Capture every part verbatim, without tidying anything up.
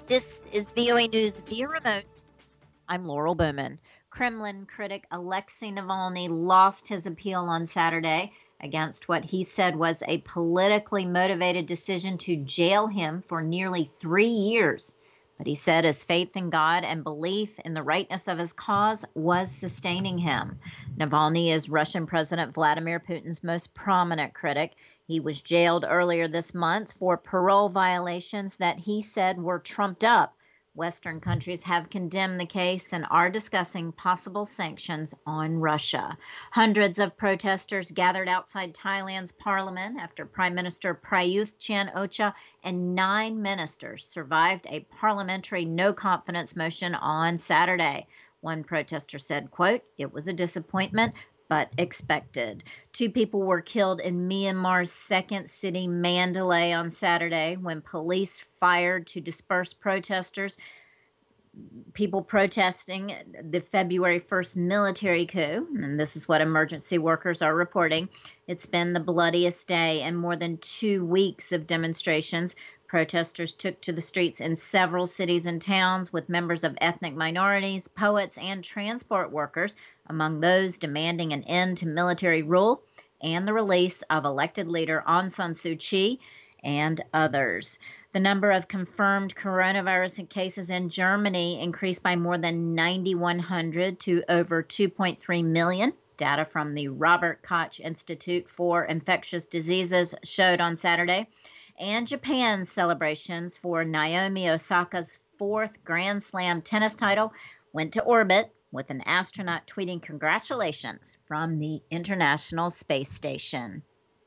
This is V O A News via remote. I'm Laurel Bowman. Kremlin critic Alexei Navalny lost his appeal on Saturday against what he said was a politically motivated decision to jail him for nearly three years. But he said his faith in God and belief in the rightness of his cause was sustaining him. Navalny is Russian President Vladimir Putin's most prominent critic. He was jailed earlier this month for parole violations that he said were trumped up. Western countries have condemned the case and are discussing possible sanctions on Russia. Hundreds of protesters gathered outside Thailand's parliament after Prime Minister Prayuth Chan-o-cha and nine ministers survived a parliamentary no-confidence motion on Saturday. One protester said, quote, "It was a disappointment, but expected." Two people were killed in Myanmar's second city, Mandalay, on Saturday when police fired to disperse protesters, people protesting the February first military coup. And this is what emergency workers are reporting. It's been the bloodiest day in more than two weeks of demonstrations. Protesters took to the streets in several cities and towns with members of ethnic minorities, poets, and transport workers, among those demanding an end to military rule and the release of elected leader Aung San Suu Kyi and others. The number of confirmed coronavirus cases in Germany increased by more than nine thousand one hundred to over two point three million. Data from the Robert Koch Institute for Infectious Diseases showed on Saturday. And Japan's celebrations for Naomi Osaka's fourth Grand Slam tennis title went to orbit, with an astronaut tweeting congratulations from the International Space Station.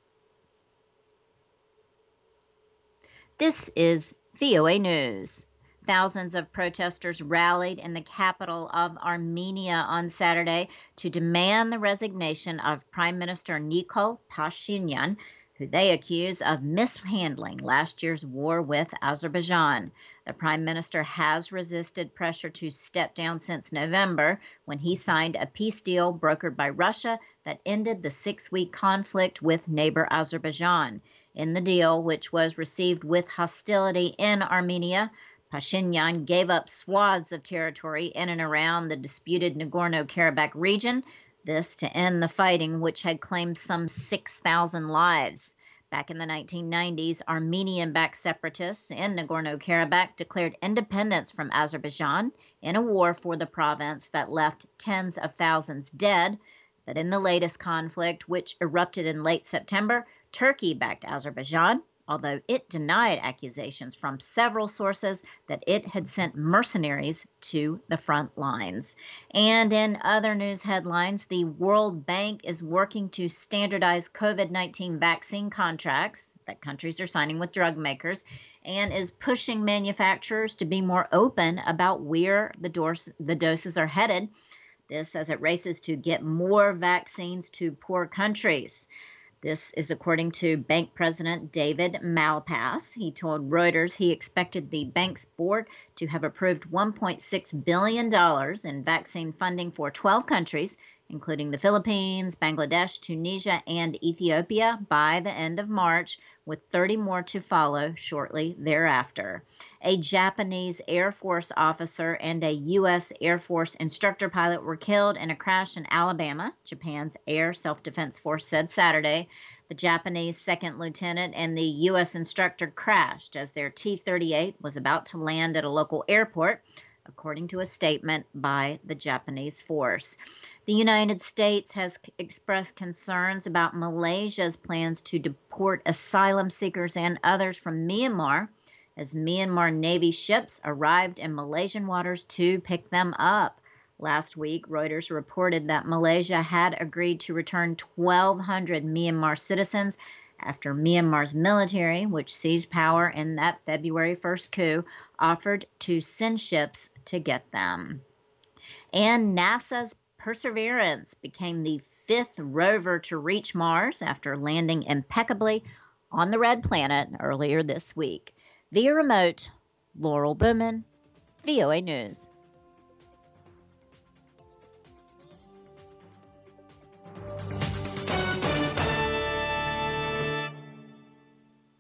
This is V O A News. Thousands of protesters rallied in the capital of Armenia on Saturday to demand the resignation of Prime Minister Nikol Pashinyan, who they accuse of mishandling last year's war with Azerbaijan. The prime minister has resisted pressure to step down since November, when he signed a peace deal brokered by Russia that ended the six-week conflict with neighbor Azerbaijan. In the deal, which was received with hostility in Armenia, Pashinyan gave up swaths of territory in and around the disputed Nagorno-Karabakh region, this to end the fighting, which had claimed some six thousand lives. Back in the nineteen nineties, Armenian-backed separatists in Nagorno-Karabakh declared independence from Azerbaijan in a war for the province that left tens of thousands dead. But in the latest conflict, which erupted in late September, Turkey backed Azerbaijan, although it denied accusations from several sources that it had sent mercenaries to the front lines. And in other news headlines, the World Bank is working to standardize COVID nineteen vaccine contracts that countries are signing with drug makers, and is pushing manufacturers to be more open about where the, doors, the doses are headed. This as it races to get more vaccines to poor countries. This is according to bank president David Malpass. He told Reuters he expected the bank's board to have approved one point six billion dollars in vaccine funding for twelve countries, including the Philippines, Bangladesh, Tunisia, and Ethiopia by the end of March, with thirty more to follow shortly thereafter. A Japanese Air Force officer and a U S Air Force instructor pilot were killed in a crash in Alabama, Japan's Air Self-Defense Force said Saturday. The Japanese second lieutenant and the U S instructor crashed as their T thirty-eight was about to land at a local airport, according to a statement by the Japanese force. The United States has expressed concerns about Malaysia's plans to deport asylum seekers and others from Myanmar, as Myanmar Navy ships arrived in Malaysian waters to pick them up. Last week, Reuters reported that Malaysia had agreed to return twelve hundred Myanmar citizens after Myanmar's military, which seized power in that February first coup, offered to send ships to get them. And NASA's Perseverance became the fifth rover to reach Mars after landing impeccably on the red planet earlier this week. Via remote, Laurel Bowman, V O A News.